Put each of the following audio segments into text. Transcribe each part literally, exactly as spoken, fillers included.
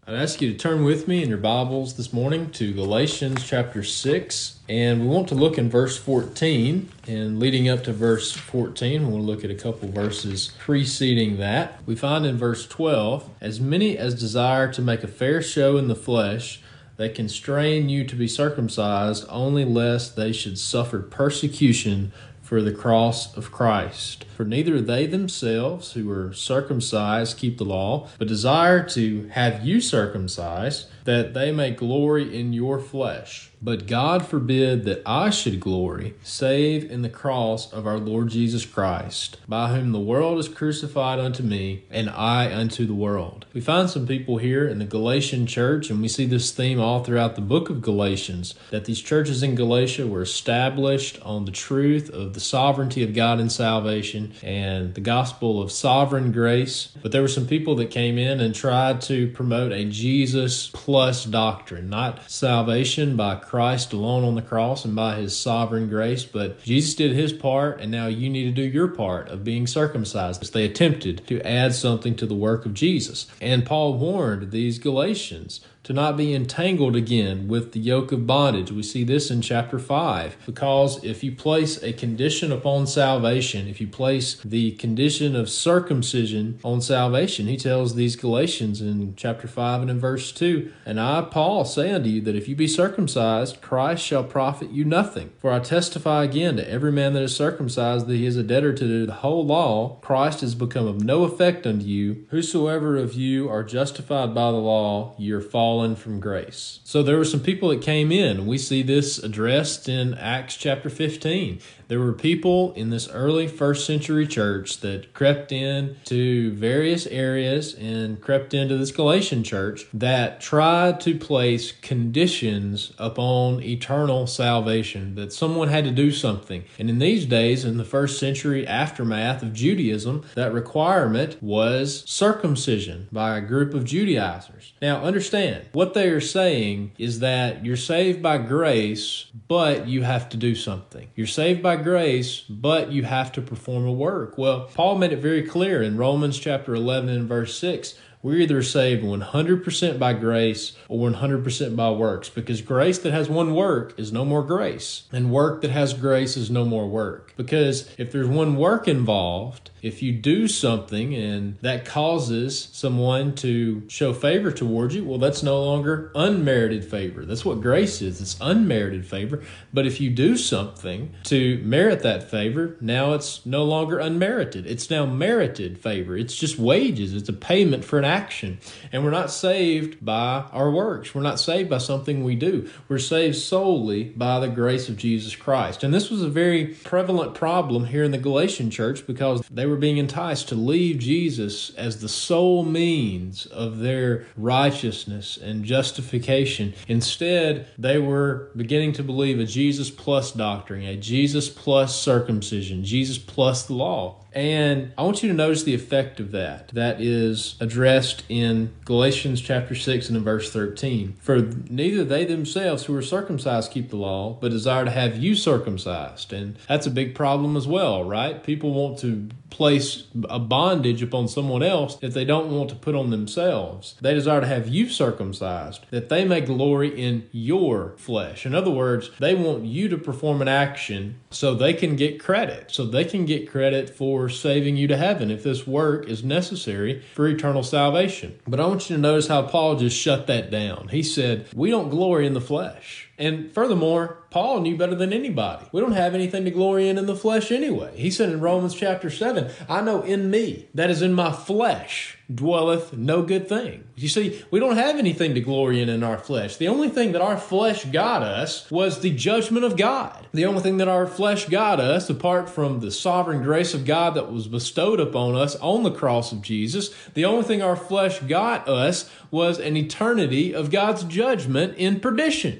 I'd ask you to turn with me in your Bibles this morning to Galatians chapter six, and we want to look in verse fourteen, and leading up to verse fourteen, we want to look at a couple verses preceding that. We find in verse twelve, as many as desire to make a fair show in the flesh, they constrain you to be circumcised, only lest they should suffer persecution for the cross of Christ. For neither they themselves who are circumcised keep the law, but desire to have you circumcised, that they may glory in your flesh. But God forbid that I should glory, save in the cross of our Lord Jesus Christ, by whom the world is crucified unto me, and I unto the world. We find some people here in the Galatian church, and we see this theme all throughout the book of Galatians, that these churches in Galatia were established on the truth of the sovereignty of God in salvation and the gospel of sovereign grace. But there were some people that came in and tried to promote a Jesus plus doctrine, not salvation by Christ alone on the cross and by his sovereign grace, but Jesus did his part, and now you need to do your part of being circumcised. They attempted to add something to the work of Jesus. And Paul warned these Galatians to not be entangled again with the yoke of bondage. We see this in chapter five, because if you place a condition upon salvation, if you place the condition of circumcision on salvation, he tells these Galatians in chapter five and in verse two, And I, Paul, say unto you that if you be circumcised, Christ shall profit you nothing. For I testify again to every man that is circumcised that he is a debtor to the whole law. Christ is become of no effect unto you. Whosoever of you are justified by the law, ye are fallen from grace. So there were some people that came in, and we see this addressed in Acts chapter fifteen. There were people in this early first century church that crept in to various areas and crept into this Galatian church that tried to place conditions upon eternal salvation, that someone had to do something. And in these days, in the first century aftermath of Judaism, that requirement was circumcision by a group of Judaizers. Now understand, what they are saying is that you're saved by grace, but you have to do something. You're saved by grace, but you have to perform a work. Well, Paul made it very clear in Romans chapter eleven and verse six. We're either saved one hundred percent by grace or one hundred percent by works, because grace that has one work is no more grace, and work that has grace is no more work. Because if there's one work involved, if you do something and that causes someone to show favor towards you, well, that's no longer unmerited favor. That's what grace is. It's unmerited favor. But if you do something to merit that favor, now it's no longer unmerited. It's now merited favor. It's just wages. It's a payment for an action. And we're not saved by our works. We're not saved by something we do. We're saved solely by the grace of Jesus Christ. And this was a very prevalent problem here in the Galatian church, because they were being enticed to leave Jesus as the sole means of their righteousness and justification. Instead, they were beginning to believe a Jesus plus doctrine, a Jesus plus circumcision, Jesus plus the law. And I want you to notice the effect of that. That is addressed in Galatians chapter six and in verse thirteen. For neither they themselves who are circumcised keep the law, but desire to have you circumcised. And that's a big problem as well, right? People want to place a bondage upon someone else that they don't want to put on themselves. They desire to have you circumcised, that they may glory in your flesh. In other words, they want you to perform an action so they can get credit, so they can get credit for saving you to heaven if this work is necessary for eternal salvation. But I want you to notice how Paul just shut that down. He said, we don't glory in the flesh. And furthermore, Paul knew better than anybody. We don't have anything to glory in in the flesh anyway. He said in Romans chapter seven, I know in me, that is in my flesh, dwelleth no good thing. You see, we don't have anything to glory in in our flesh. The only thing that our flesh got us was the judgment of God. The only thing that our flesh got us, apart from the sovereign grace of God that was bestowed upon us on the cross of Jesus, the only thing our flesh got us was an eternity of God's judgment in perdition. That's where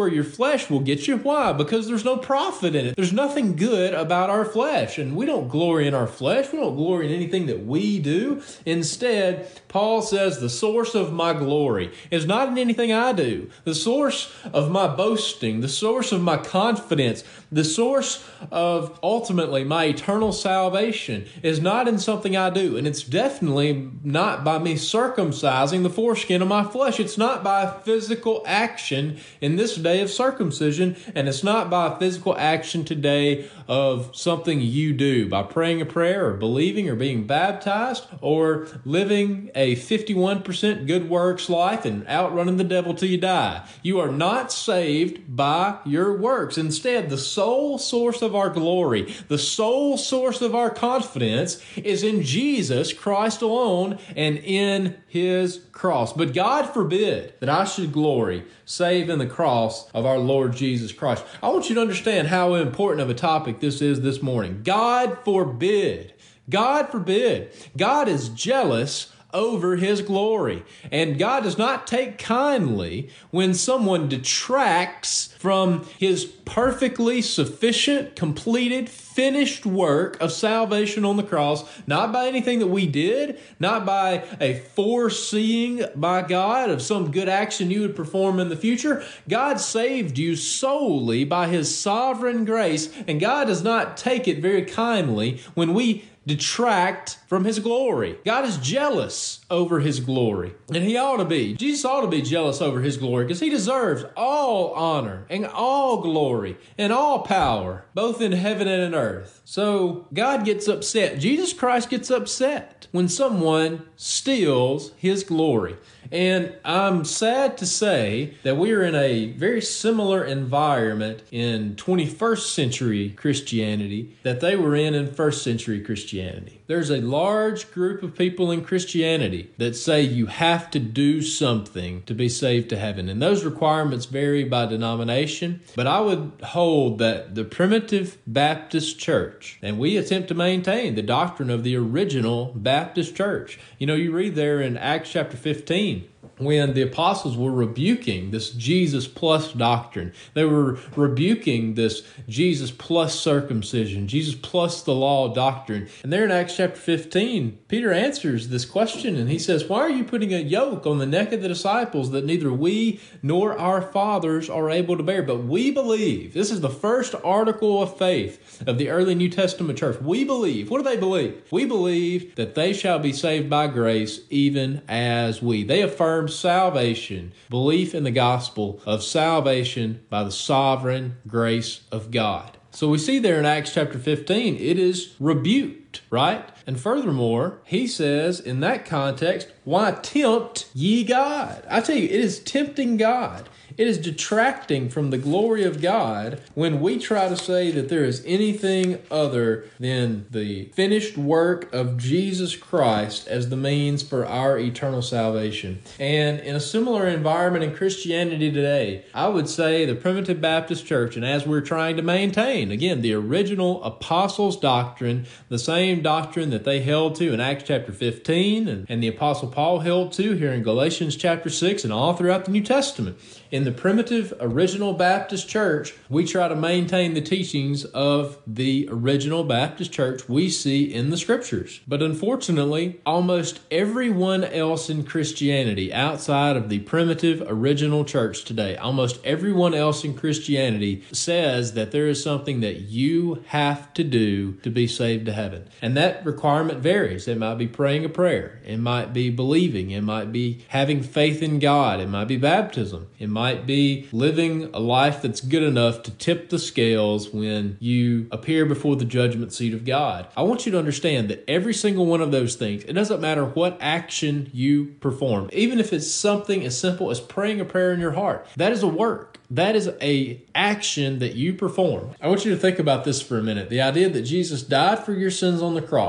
where your flesh will get you. Why? Because there's no profit in it. There's nothing good about our flesh. And we don't glory in our flesh. We don't glory in anything that we do. Instead, Paul says the source of my glory is not in anything I do. The source of my boasting, the source of my confidence, the source of ultimately my eternal salvation is not in something I do. And it's definitely not by me circumcising the foreskin of my flesh. It's not by physical action in this day of circumcision. And it's not by physical action today of something you do by praying a prayer or believing or being baptized or living a fifty-one percent good works life and outrunning the devil till you die. You are not saved by your works. Instead, the sole source of our glory, the sole source of our confidence is in Jesus Christ alone and in his cross. But God forbid that I should glory save in the cross of our Lord Jesus Christ. I want you to understand how important of a topic this is this morning. God forbid. God forbid. God is jealous over his glory. And God does not take kindly when someone detracts from his perfectly sufficient, completed, finished work of salvation on the cross, not by anything that we did, not by a foreseeing by God of some good action you would perform in the future. God saved you solely by his sovereign grace, and God does not take it very kindly when we detract from his glory. God is jealous over his glory, and he ought to be. Jesus ought to be jealous over his glory because he deserves all honor and all glory and all power, both in heaven and in earth. So God gets upset. Jesus Christ gets upset when someone steals his glory. And I'm sad to say that we are in a very similar environment in twenty-first century Christianity that they were in in first century Christianity. There's a large group of people in Christianity that say you have to do something to be saved to heaven. And those requirements vary by denomination. But I would hold that the primitive Baptist church, and we attempt to maintain the doctrine of the original Baptist church. You know, you read there in Acts chapter fifteen, when the apostles were rebuking this Jesus plus doctrine. They were rebuking this Jesus plus circumcision, Jesus plus the law doctrine. And there in Acts chapter fifteen, Peter answers this question and he says, why are you putting a yoke on the neck of the disciples that neither we nor our fathers are able to bear? But we believe. This is the first article of faith of the early New Testament church. We believe. What do they believe? We believe that they shall be saved by grace even as we. They affirm salvation, belief in the gospel of salvation by the sovereign grace of God. So we see there in Acts chapter fifteen, it is rebuked, right? And furthermore, he says in that context, why tempt ye God? I tell you, it is tempting God. It is detracting from the glory of God when we try to say that there is anything other than the finished work of Jesus Christ as the means for our eternal salvation. And in a similar environment in Christianity today, I would say the primitive Baptist church, and as we're trying to maintain, again, the original apostles' doctrine, the same doctrine that they held to in Acts chapter fifteen and, and the apostle Paul held to here in Galatians chapter six and all throughout the New Testament. In the primitive original Baptist church, we try to maintain the teachings of the original Baptist church we see in the scriptures. But unfortunately, almost everyone else in Christianity outside of the primitive original church today, almost everyone else in Christianity says that there is something that you have to do to be saved to heaven. And that requirement varies. It might be praying a prayer. It might be believing. It might be having faith in God. It might be baptism. It might be living a life that's good enough to tip the scales when you appear before the judgment seat of God. I want you to understand that every single one of those things, it doesn't matter what action you perform, even if it's something as simple as praying a prayer in your heart, that is a work. That is a action that you perform. I want you to think about this for a minute. The idea that Jesus died for your sins on the cross,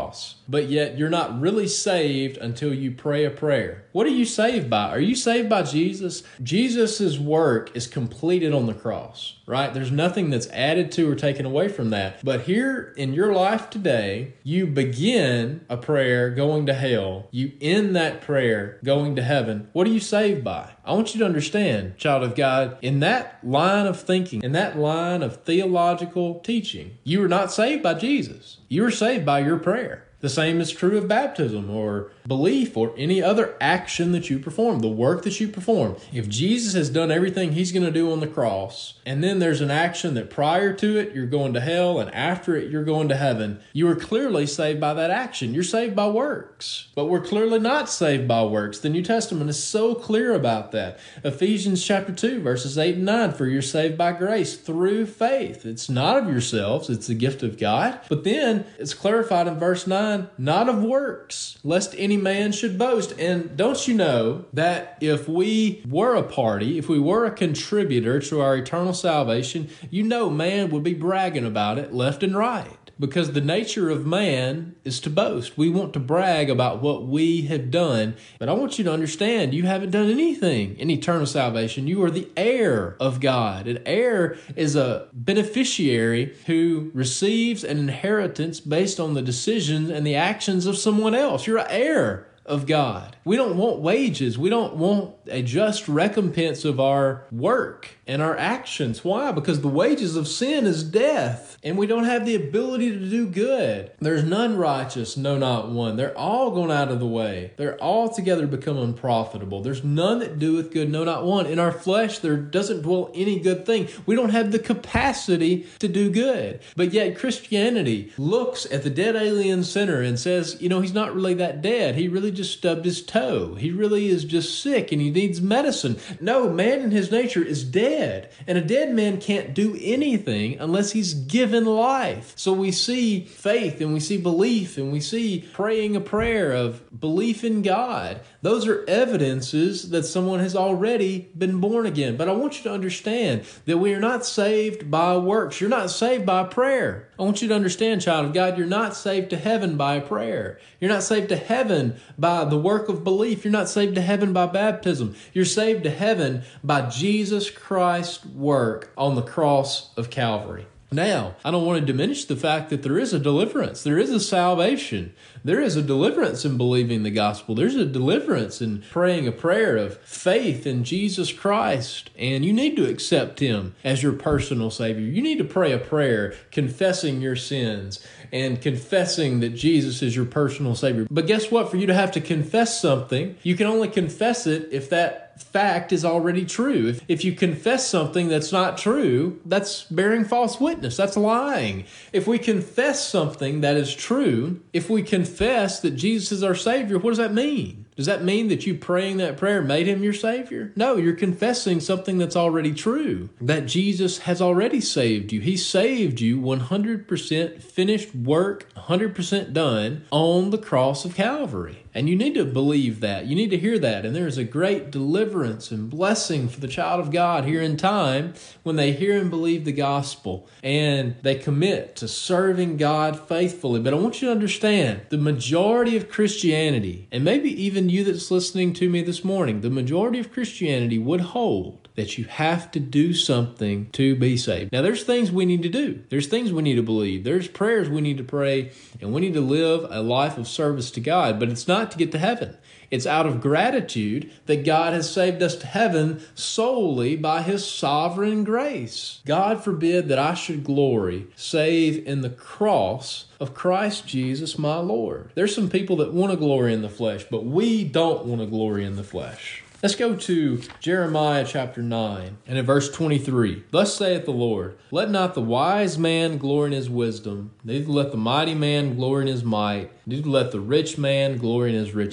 but yet you're not really saved until you pray a prayer. What are you saved by? Are you saved by Jesus? Jesus' work is completed on the cross, right? There's nothing that's added to or taken away from that. But here in your life today, you begin a prayer going to hell. You end that prayer going to heaven. What are you saved by? I want you to understand, child of God, in that line of thinking, in that line of theological teaching, you are not saved by Jesus. You are saved by your prayer. The same is true of baptism or belief or any other action that you perform, the work that you perform. If Jesus has done everything he's going to do on the cross, and then there's an action that prior to it, you're going to hell, and after it, you're going to heaven, you are clearly saved by that action. You're saved by works, but we're clearly not saved by works. The New Testament is so clear about that. Ephesians chapter two, verses eight and nine, for you're saved by grace through faith. It's not of yourselves, it's the gift of God. But then it's clarified in verse nine, not of works, lest any man should boast. And don't you know that if we were a party, if we were a contributor to our eternal salvation, you know man would be bragging about it left and right. Because the nature of man is to boast. We want to brag about what we have done. But I want you to understand, you haven't done anything in eternal salvation. You are the heir of God. An heir is a beneficiary who receives an inheritance based on the decisions and the actions of someone else. You're an heir of God. We don't want wages. We don't want a just recompense of our work and our actions. Why? Because the wages of sin is death, and we don't have the ability to do good. There's none righteous, no, not one. They're all gone out of the way. They're all together become unprofitable. There's none that doeth good, no, not one. In our flesh, there doesn't dwell any good thing. We don't have the capacity to do good. But yet Christianity looks at the dead alien sinner and says, you know, he's not really that dead. He really just stubbed his toe. He really is just sick and he needs medicine. No, man in his nature is dead. And a dead man can't do anything unless he's given life. So we see faith and we see belief and we see praying a prayer of belief in God. Those are evidences that someone has already been born again. But I want you to understand that we are not saved by works. You're not saved by prayer. I want you to understand, child of God, you're not saved to heaven by prayer. You're not saved to heaven by the work of belief. You're not saved to heaven by baptism. You're saved to heaven by Jesus Christ's work on the cross of Calvary. Now, I don't want to diminish the fact that there is a deliverance. There is a salvation. There is a deliverance in believing the gospel. There's a deliverance in praying a prayer of faith in Jesus Christ. And you need to accept Him as your personal Savior. You need to pray a prayer confessing your sins and confessing that Jesus is your personal Savior. But guess what? For you to have to confess something, you can only confess it if that fact is already true. If, if you confess something that's not true, that's bearing false witness. That's lying. If we confess something that is true, if we confess that Jesus is our Savior, what does that mean? Does that mean that you praying that prayer made Him your Savior? No, you're confessing something that's already true, that Jesus has already saved you. He saved you one hundred percent finished work, one hundred percent done on the cross of Calvary. And you need to believe that. You need to hear that. And there is a great deliverance and blessing for the child of God here in time when they hear and believe the gospel and they commit to serving God faithfully. But I want you to understand, the majority of Christianity, and maybe even you that's listening to me this morning, the majority of Christianity would hold that you have to do something to be saved. Now, there's things we need to do. There's things we need to believe. There's prayers we need to pray, and we need to live a life of service to God. But it's not to get to heaven. It's out of gratitude that God has saved us to heaven solely by His sovereign grace. God forbid that I should glory save in the cross of Christ Jesus my Lord. There's some people that want to glory in the flesh, but we don't want to glory in the flesh. Let's go to Jeremiah chapter nine and in verse twenty-three. Thus saith the Lord, let not the wise man glory in his wisdom, neither let the mighty man glory in his might, neither let the rich man glory in his riches.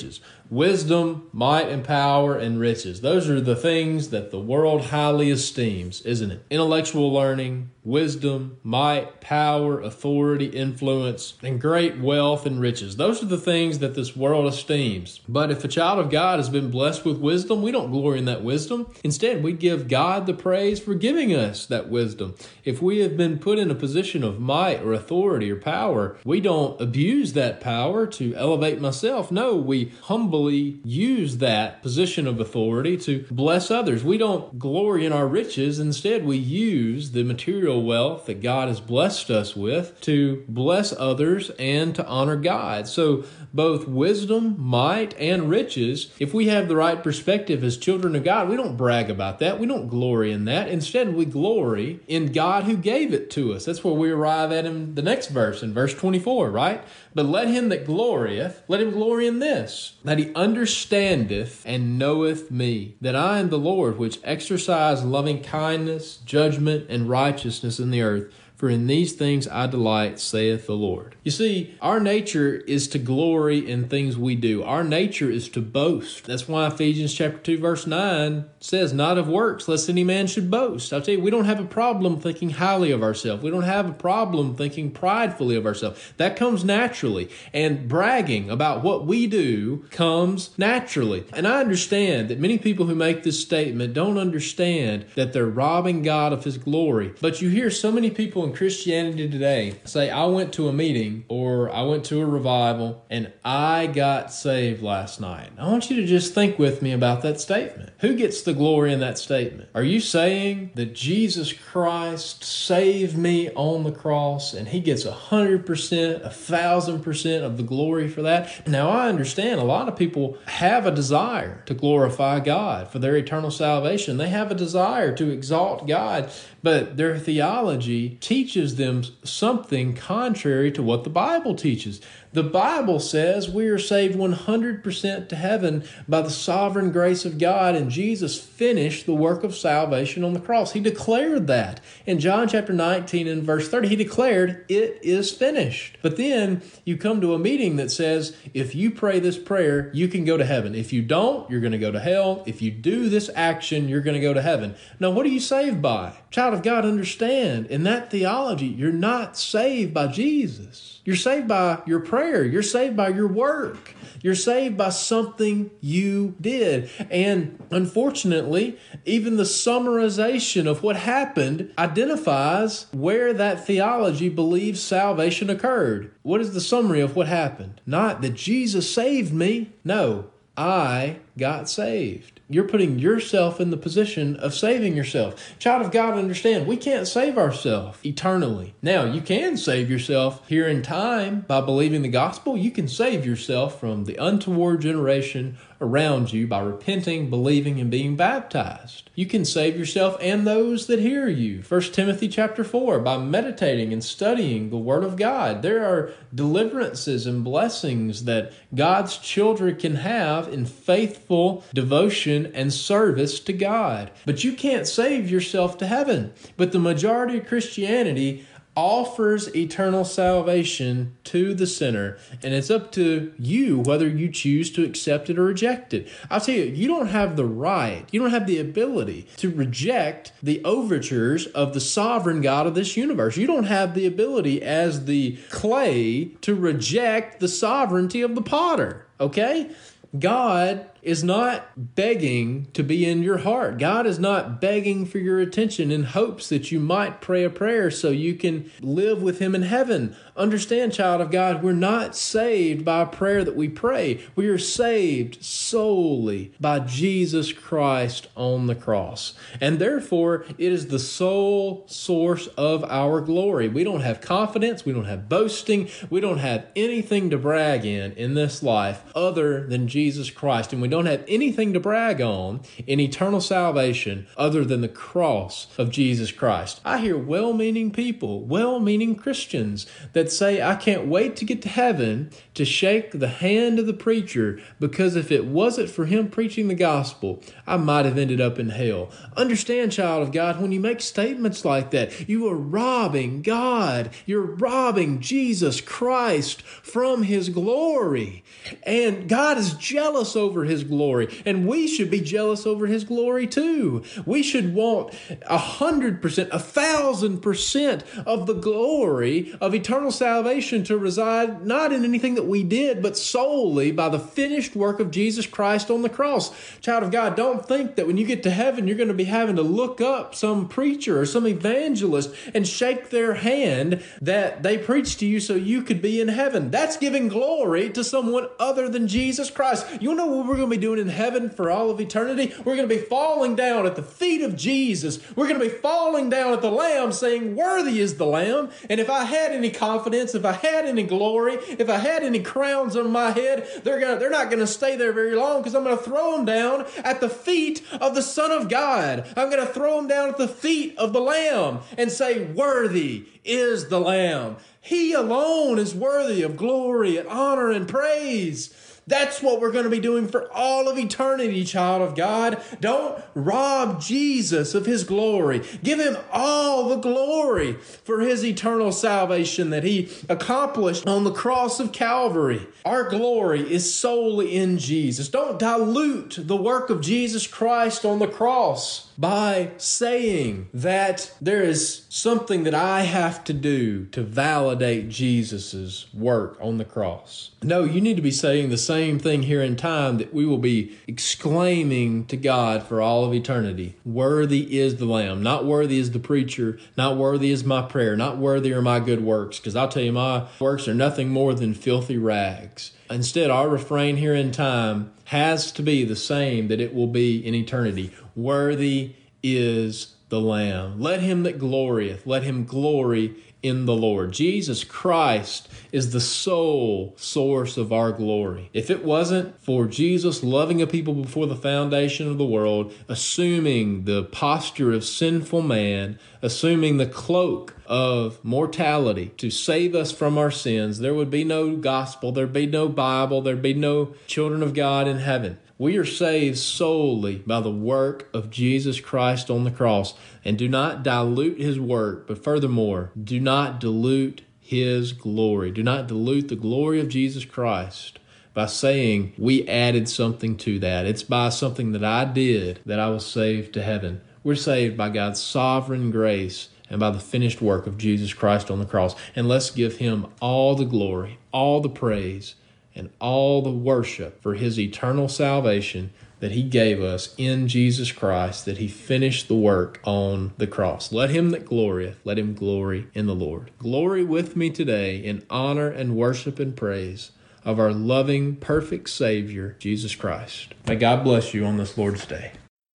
Wisdom, might, and power, and riches. Those are the things that the world highly esteems, isn't it? Intellectual learning, wisdom, might, power, authority, influence, and great wealth and riches. Those are the things that this world esteems. But if a child of God has been blessed with wisdom, we don't glory in that wisdom. Instead, we give God the praise for giving us that wisdom. If we have been put in a position of might or authority or power, we don't abuse that power to elevate myself. No, we humbly use that position of authority to bless others. We don't glory in our riches. Instead, we use the material wealth that God has blessed us with to bless others and to honor God. So both wisdom, might, and riches, if we have the right perspective as children of God, we don't brag about that. We don't glory in that. Instead, we glory in God who gave it to us. That's where we arrive at in the next verse, in verse twenty-four, right? But let him that glorieth, let him glory in this, that he understandeth and knoweth me, that I am the Lord, which exercise loving kindness, judgment, and righteousness in the earth. For in these things I delight, saith the Lord. You see, our nature is to glory in things we do. Our nature is to boast. That's why Ephesians chapter two, verse nine says, not of works, lest any man should boast. I'll tell you, we don't have a problem thinking highly of ourselves. We don't have a problem thinking pridefully of ourselves. That comes naturally. And bragging about what we do comes naturally. And I understand that many people who make this statement don't understand that they're robbing God of his glory. But you hear so many people in Christianity today say, I went to a meeting or I went to a revival and I got saved last night. I want you to just think with me about that statement. Who gets the glory in that statement? Are you saying that Jesus Christ saved me on the cross and he gets a hundred percent, a thousand percent of the glory for that? Now I understand a lot of people have a desire to glorify God for their eternal salvation. They have a desire to exalt God, but their theology teaches them something contrary to what the Bible teaches. The Bible says we are saved one hundred percent to heaven by the sovereign grace of God, and Jesus finished the work of salvation on the cross. He declared that. In John chapter nineteen and verse thirty, he declared, it is finished. But then you come to a meeting that says, if you pray this prayer, you can go to heaven. If you don't, you're going to go to hell. If you do this action, you're going to go to heaven. Now, what are you saved by? Child of God, understand, in that theology, you're not saved by Jesus. You're saved by your prayer. You're saved by your work. You're saved by something you did. And unfortunately, even the summarization of what happened identifies where that theology believes salvation occurred. What is the summary of what happened? Not that Jesus saved me. No, I got saved. You're putting yourself in the position of saving yourself. Child of God, understand, we can't save ourselves eternally. Now, you can save yourself here in time by believing the gospel. You can save yourself from the untoward generation around you by repenting, believing, and being baptized. You can save yourself and those that hear you. First Timothy chapter four, by meditating and studying the Word of God. There are deliverances and blessings that God's children can have in faithful devotion and service to God. But you can't save yourself to heaven. But the majority of Christianity offers eternal salvation to the sinner, and it's up to you whether you choose to accept it or reject it. I'll tell you, you don't have the right, you don't have the ability to reject the overtures of the sovereign God of this universe. You don't have the ability as the clay to reject the sovereignty of the potter, okay? God is not begging to be in your heart. God is not begging for your attention in hopes that you might pray a prayer so you can live with him in heaven. Understand, child of God, we're not saved by a prayer that we pray. We are saved solely by Jesus Christ on the cross. And therefore, it is the sole source of our glory. We don't have confidence. We don't have boasting. We don't have anything to brag in in this life other than Jesus Christ. And we don't don't have anything to brag on in eternal salvation other than the cross of Jesus Christ. I hear well-meaning people, well-meaning Christians that say, I can't wait to get to heaven to shake the hand of the preacher because if it wasn't for him preaching the gospel, I might have ended up in hell. Understand, child of God, when you make statements like that, you are robbing God. You're robbing Jesus Christ from his glory. And God is jealous over his glory. And we should be jealous over his glory too. We should want a hundred percent, a thousand percent of the glory of eternal salvation to reside not in anything that we did, but solely by the finished work of Jesus Christ on the cross. Child of God, don't think that when you get to heaven, you're going to be having to look up some preacher or some evangelist and shake their hand that they preached to you so you could be in heaven. That's giving glory to someone other than Jesus Christ. You know what we're going to be doing in heaven for all of eternity? We're going to be falling down at the feet of Jesus. We're going to be falling down at the Lamb saying, worthy is the Lamb. And if I had any confidence, if I had any glory, if I had any crowns on my head, they're going to, they're not going to stay there very long because I'm going to throw them down at the feet of the Son of God. I'm going to throw them down at the feet of the Lamb and say, worthy is the Lamb. He alone is worthy of glory and honor and praise. That's what we're going to be doing for all of eternity, child of God. Don't rob Jesus of his glory. Give him all the glory for his eternal salvation that he accomplished on the cross of Calvary. Our glory is solely in Jesus. Don't dilute the work of Jesus Christ on the cross by saying that there is something that I have to do to validate Jesus's work on the cross. No, you need to be saying the same thing here in time that we will be exclaiming to God for all of eternity. Worthy is the Lamb. Not worthy is the preacher. Not worthy is my prayer. Not worthy are my good works. Because I'll tell you, my works are nothing more than filthy rags. Instead, our refrain here in time has to be the same that it will be in eternity. Worthy is the Lamb. Let him that glorieth, let him glory in the Lord. Jesus Christ is the sole source of our glory. If it wasn't for Jesus loving a people before the foundation of the world, assuming the posture of sinful man, assuming the cloak of mortality to save us from our sins, there would be no gospel, there'd be no Bible, there'd be no children of God in heaven. We are saved solely by the work of Jesus Christ on the cross. And do not dilute his work, but furthermore, do not dilute his glory. Do not dilute the glory of Jesus Christ by saying we added something to that. It's by something that I did that I was saved to heaven. We're saved by God's sovereign grace and by the finished work of Jesus Christ on the cross. And let's give him all the glory, all the praise, and all the worship for his eternal salvation that he gave us in Jesus Christ, that he finished the work on the cross. Let him that glorieth, let him glory in the Lord. Glory with me today in honor and worship and praise of our loving, perfect Savior, Jesus Christ. May God bless you on this Lord's Day.